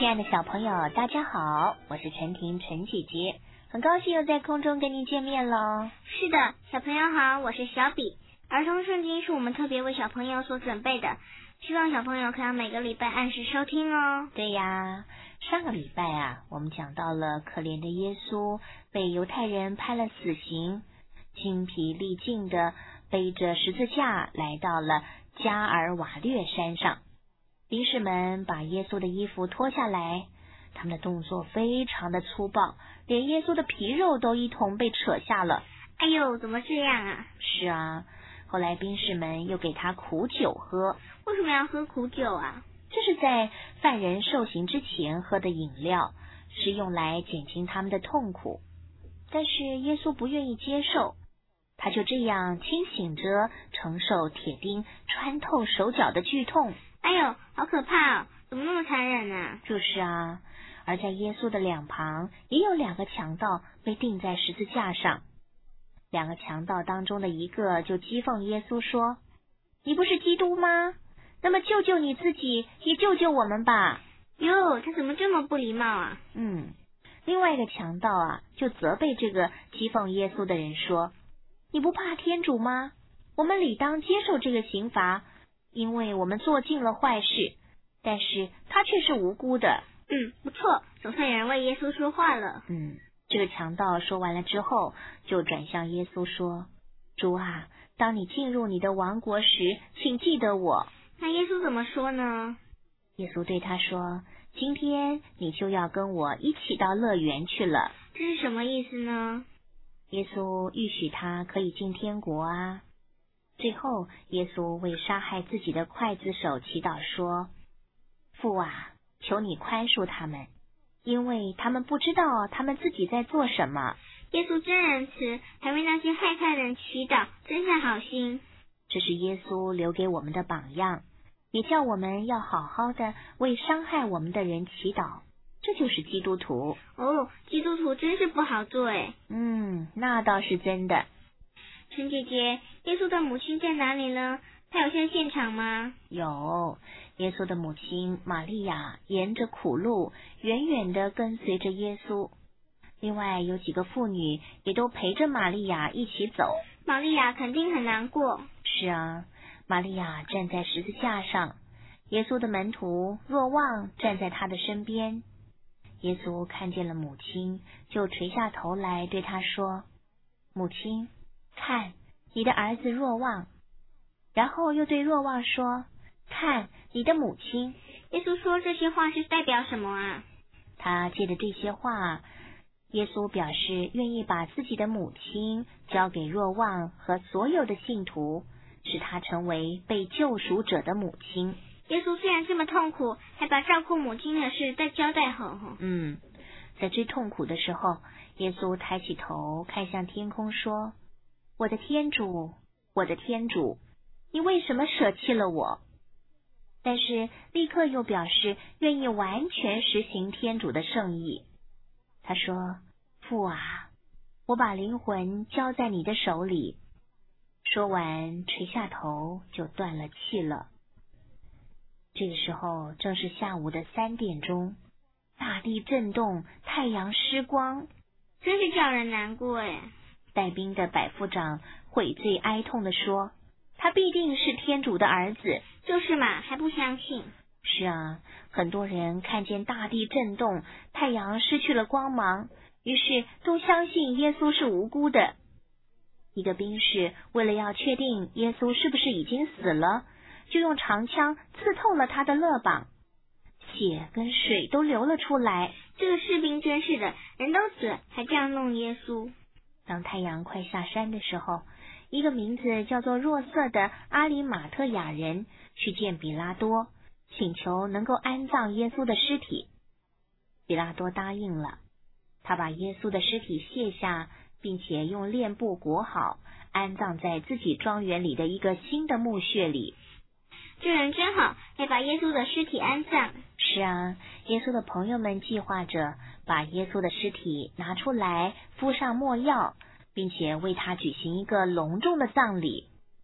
亲爱的小朋友，大家好，我是陈婷陈姐姐，很高兴又在空中跟您见面咯。 是的，小朋友好，我是小比。儿童圣经是我们特别为小朋友所准备的，希望小朋友可以每个礼拜按时收听哦。 对呀，上个礼拜我们讲到了可怜的耶稣被犹太人判了死刑，精疲力尽的背着十字架来到了加尔瓦略山上。兵士们把耶稣的衣服脱下来，他们的动作非常的粗暴，连耶稣的皮肉都一同被扯下了。 哎呦，怎么这样啊？ 是啊，后来兵士们又给他苦酒喝。 为什么要喝苦酒啊？ 这是在犯人受刑之前喝的饮料，是用来减轻他们的痛苦。但是耶稣不愿意接受，他就这样清醒着承受铁钉穿透手脚的剧痛。 哎呦，好可怕哦，怎么那么残忍啊？ 就是啊，而在耶稣的两旁也有两个强盗被钉在十字架上。两个强盗当中的一个就讥讽耶稣说，你不是基督吗？那么救救你自己，也救救我们吧。 哟，他怎么这么不礼貌啊？ 另外一个强盗就责备这个讥讽耶稣的人说，你不怕天主吗？我们理当接受这个刑罚，因为我们做尽了坏事，但是他却是无辜的。 不错，总算有人为耶稣说话了。 这个强盗说完了之后，就转向耶稣说，主啊，当你进入你的王国时，请记得我。 那耶稣怎么说呢？ 耶稣对他说，今天你就要跟我一起到乐园去了。 这是什么意思呢？ 耶稣预许他可以进天国啊。最后耶稣为杀害自己的刽子手祈祷说，父啊，求你宽恕他们，因为他们不知道他们自己在做什么。 耶稣真仁慈，还为那些害他人祈祷，真是好心。 这是耶稣留给我们的榜样，也叫我们要好好的为伤害我们的人祈祷，这就是基督徒。 基督徒真是不好做诶。 那倒是真的。 陈姐姐，耶稣的母亲在哪里呢？她有在现场吗？ 有，耶稣的母亲玛利亚沿着苦路远远地跟随着耶稣，另外有几个妇女也都陪着玛利亚一起走。 玛利亚肯定很难过。 是啊，玛利亚站在十字架上，耶稣的门徒若望站在他的身边。耶稣看见了母亲，就垂下头来对他说，母亲，看你的儿子若望。然后又对若望说，看你的母亲。 耶稣说这些话是代表什么啊？ 他借着这些话，耶稣表示愿意把自己的母亲交给若望和所有的信徒，使他成为被救赎者的母亲。 耶稣虽然这么痛苦，还把照顾母亲的事再交代好。 在最痛苦的时候，耶稣抬起头看向天空说，我的天主，我的天主，你为什么舍弃了我？但是立刻又表示愿意完全实行天主的圣意。他说，父啊，我把灵魂交在你的手里。说完垂下头就断了气了。这个时候正是下午的3点钟，大地震动，太阳失光， 真是叫人难过诶。 带兵的百夫长悔罪哀痛地说，他必定是天主的儿子。 就是嘛，还不相信。 是啊，很多人看见大地震动，太阳失去了光芒，于是都相信耶稣是无辜的。一个兵士为了要确定耶稣是不是已经死了，就用长枪刺透了他的肋膀，血跟水都流了出来。 这个士兵真是的，人都死了还这样弄耶稣。 当太阳快下山的时候，一个名字叫做若瑟的阿里马特亚人去见比拉多，请求能够安葬耶稣的尸体。比拉多答应了，他把耶稣的尸体卸下，并且用殮布裹好，安葬在自己庄园里的一个新的墓穴里。 这人真好，还把耶稣的尸体安葬。 是啊，耶稣的朋友们计划着把耶稣的尸体拿出来，敷上没药，并且为他举行一个隆重的葬礼。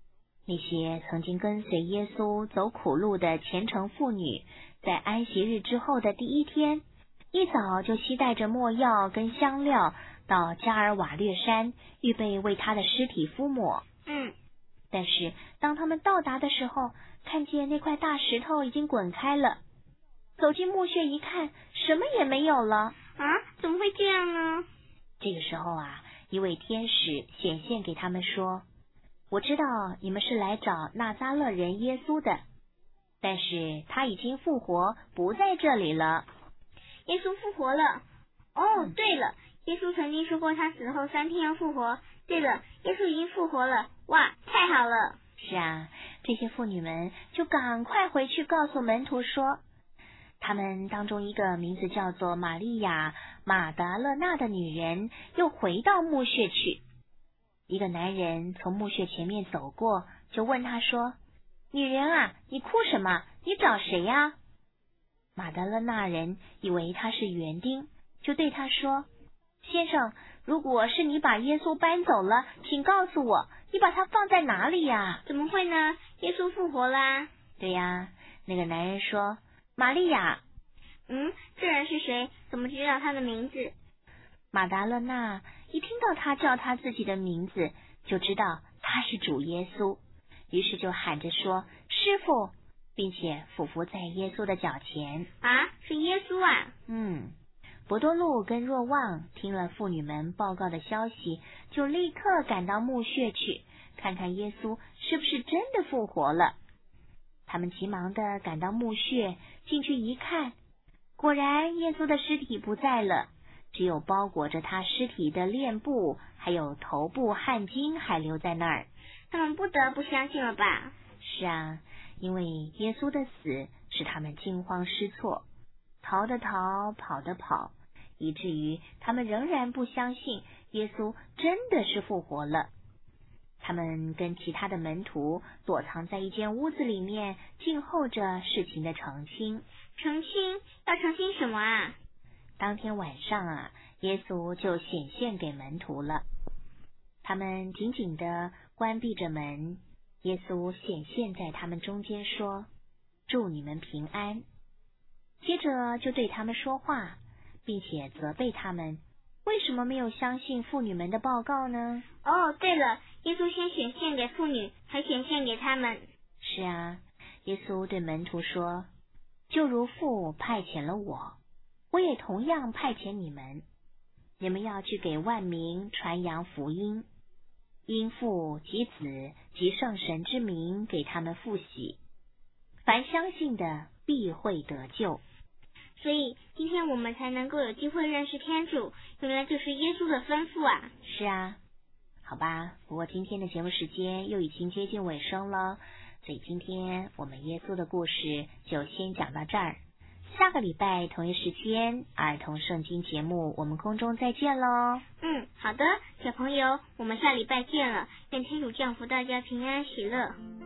那些曾经跟随耶稣走苦路的虔诚妇女，在安息日之后的第一天，一早就携带着没药跟香料到加尔瓦略山，预备为他的尸体敷抹。但是当他们到达的时候，看见那块大石头已经滚开了，走进墓穴一看，什么也没有了。 怎么会这样呢？ 这个时候一位天使显现给他们说，我知道你们是来找纳匝勒人耶稣的，但是他已经复活，不在这里了。 耶稣复活了。对了，耶稣曾经说过他死后3天要复活。对了，耶稣已经复活了。哇，太好了。 是啊，这些妇女们就赶快回去告诉门徒说，他们当中一个名字叫做玛利亚马达勒纳的女人又回到墓穴去。一个男人从墓穴前面走过，就问他说，女人你哭什么？你找谁呀？马达勒纳人以为他是园丁，就对他说，先生，如果是你把耶稣搬走了，请告诉我，你把他放在哪里呀？ 怎么会呢？耶稣复活啦。 对呀，那个男人说，玛利亚。 这人是谁？怎么知道他的名字？ 马达勒纳一听到他叫他自己的名字，就知道他是主耶稣，于是就喊着说，师父，并且俯伏在耶稣的脚前。 是耶稣啊。 伯多禄跟若望听了妇女们报告的消息，就立刻赶到墓穴去，看看耶稣是不是真的复活了。他们急忙的赶到墓穴，进去一看，果然耶稣的尸体不在了，只有包裹着他尸体的殓布还有头部汗巾还留在那儿。 他们不得不相信了吧？ 是啊，因为耶稣的死使他们惊慌失措，逃的逃，跑的跑，以至于他们仍然不相信耶稣真的是复活了。他们跟其他的门徒躲藏在一间屋子里面，静候着事情的澄清。 澄清？要澄清什么啊？ 当天晚上耶稣就显现给门徒了。他们紧紧地关闭着门，耶稣显现在他们中间说，祝你们平安。接着就对他们说话，并且责备他们为什么没有相信妇女们的报告呢？ 对了，耶稣先显现给妇女，才显现给他们。 是啊，耶稣对门徒说，就如父派遣了我，我也同样派遣你们。你们要去给万民传扬福音，因父及子及圣神之名给他们复洗，凡相信的必会得救。 所以今天我们才能够有机会认识天主，原来就是耶稣的吩咐啊。 是啊，好吧，不过今天的节目时间又已经接近尾声了，所以今天我们耶稣的故事就先讲到这儿。下个礼拜同一时间，儿童圣经节目我们空中再见咯。 好的，小朋友，我们下礼拜见了，愿天主降福大家平安喜乐。